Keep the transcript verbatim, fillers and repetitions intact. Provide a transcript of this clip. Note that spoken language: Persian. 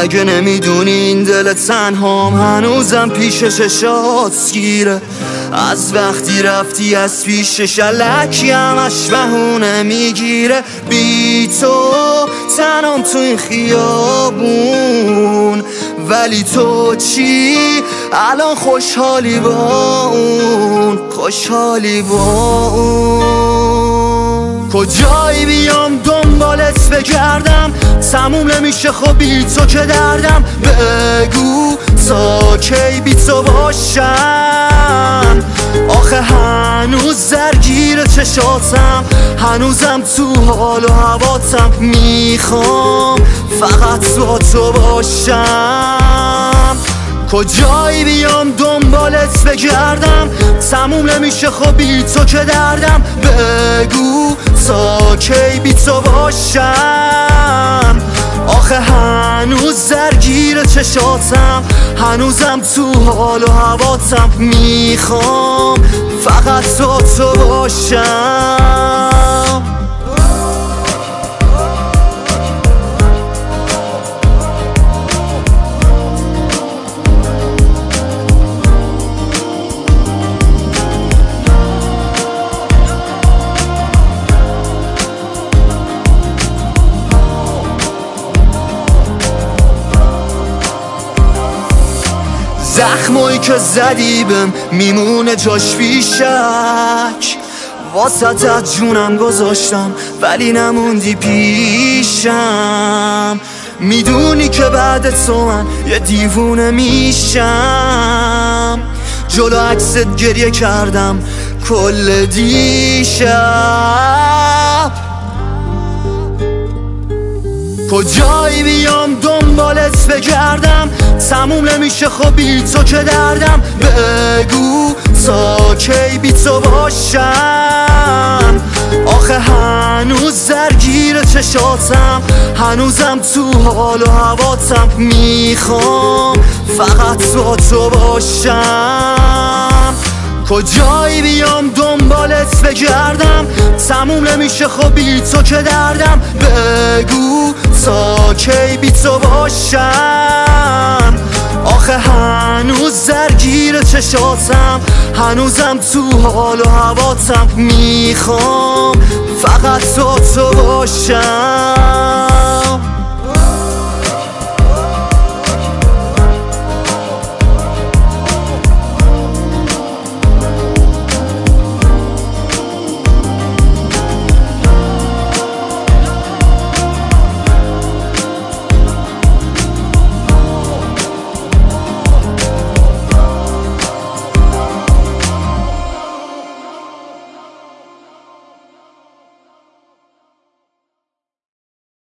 اگه نمیدونی این دل تنهام هنوزم پیش چشات گیره. از وقتی رفتی از پیشش الکی همش بهونه میگیره. بی تو تنام تو این خیابون، ولی تو چی الان خوشحالی با اون، خوشحالی با اون. کجایی بیام دنبالت بگردم، تموم نمیشه خب بی تو که دردم. بگو تا کی بی تو باشم، آخه هنوز درگیر چشاتم، هنوزم تو حال و هواتم. میخوام فقط با تو باشم. کجایی بیام دنبالت بگردم، تموم نمیشه خب بی تو که دردم. بگو تا کی بی تو باشم، آخه هنوز درگیر چشاتم، هنوزم تو حال و هواتم. میخوام فقط با تو باشم. زخمایی که زدی بهم میمونه جاش بیشک، واسطت جونم گذاشتم ولی نموندی پیشم. میدونی که بعد تو من یه دیوونه میشم، جلو عکست گریه کردم کل دیشب. کجایی بیام دنبالت بگردم، تموم نمیشه خب بی تو که دردم. بگو تا کی بی تو باشم، آخه هنوز درگیر چشاتم، هنوزم تو حال و هواتم. میخوام فقط با تو باشم. کجایی بیام دنبالت بگردم، تموم نمیشه خب بی تو که دردم. بگو تا کی بی تو باشم، آخه هنوز درگیر چشاتم، هنوزم تو حال و هواتم. میخوام فقط با تو باشم.